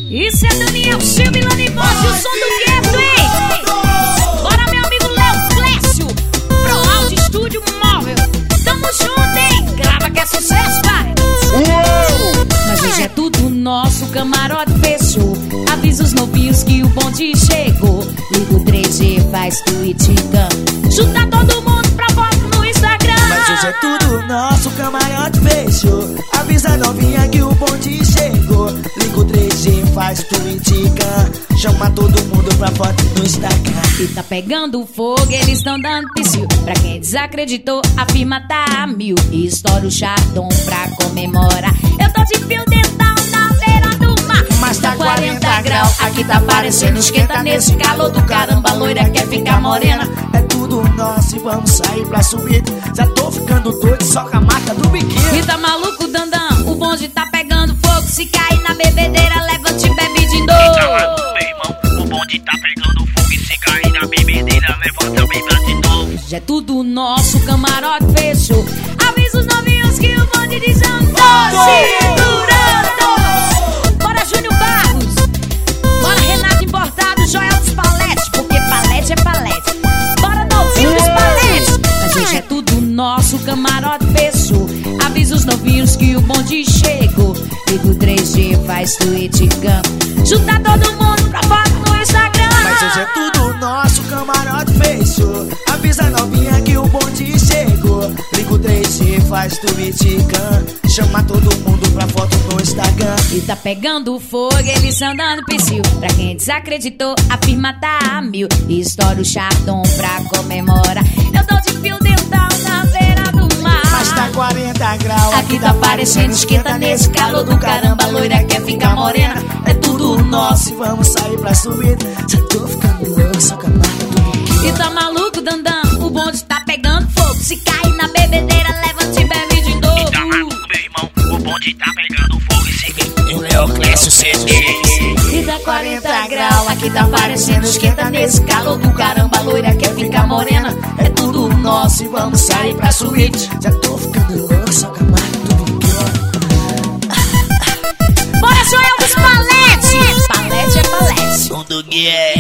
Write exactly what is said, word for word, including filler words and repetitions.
Isso é Daniel Silva e Lani Bosch, o som do Gueto, hein? Bora, meu amigo Léo Clécio, Pro Áudio Estúdio Móvel. Tamo junto, hein? Grava que é sucesso, vai! Mas hoje é tudo nosso, camarote fechou. Avisa os novinhos que o bonde chegou. Liga o três G, faz tweet, cam. Junta todo mundo pra foto no Instagram. Mas hoje é tudo nosso, camarote fechou. Avisa a novinha que o bonde chegou. Liga o três G, faz tweet, cam. Chama todo mundo pra foto no Instagram. E tá pegando fogo, eles tão dando psiu. Pra quem desacreditou, a firma tá a mil. E estoura o chardon pra comemorar. Eu tô de fio dental na beira do mar. Mas tá quarenta graus, aqui tá parecendo esquenta. Nesse calor do caramba, loira quer ficar morena. É tudo nosso e vamos sair pra subir. Já tô ficando doido só com a marca do biquíni. E tá maluco, Dandão, o bonde tá pegando fogo. Se cair na bebedeira, levante e bebe de novo. E tá maluco, meu irmão, o bonde tá pegando fogo. E se cair na bebedeira, levanta e bebe de novo. Já é tudo nosso, camarote fechou. Avisa os novinhos que o bonde desandou. Segurando. Bora, Júnior Barros. Bora, Renato Importado, Joel dos Paletes. Porque palete é palete. Bora, novinho dos paletes. Mas hoje é tudo nosso, camarote fechou. Avisa os novinhos que o bonde chegou. Liga o três G, faz tweet, cam. Junta todo mundo pra foto no Instagram. Mas hoje é tudo nosso, camarote fechou. Avisa a novinha que o bonde chegou. Liga o três G, faz tweet, cam. Chama todo mundo pra foto no Instagram. E tá pegando fogo, eles tão dando psiu. Pra quem desacreditou, a firma tá a mil. E estoura o chardon pra comemorar. Eu tô de fio dental na beira do mar. Mas tá quarenta graus, aqui tá parecendo esquenta. Nesse calor do caramba, loira quer ficar morena. É tudo nosso e vamos sair pra subir. Já tô ficando louco, só com a marca do biquíni. E tá maluco, Dandão, o bonde tá pegando fogo. Se cair na bebedeira, levante e bebe de novo. E tá maluco, meu irmão, o bonde tá pegando fogo. E se o Léo Clécio C D. E tá quarenta graus, aqui tá parecendo esquenta. Nesse calor do caramba, loira quer ficar morena. É tudo nosso e vamos sair pra subir. Já tô ficando louco, só com a marca do biquíni. Bora, Joel dos Paletes. Palete é palete. Som do Gueto.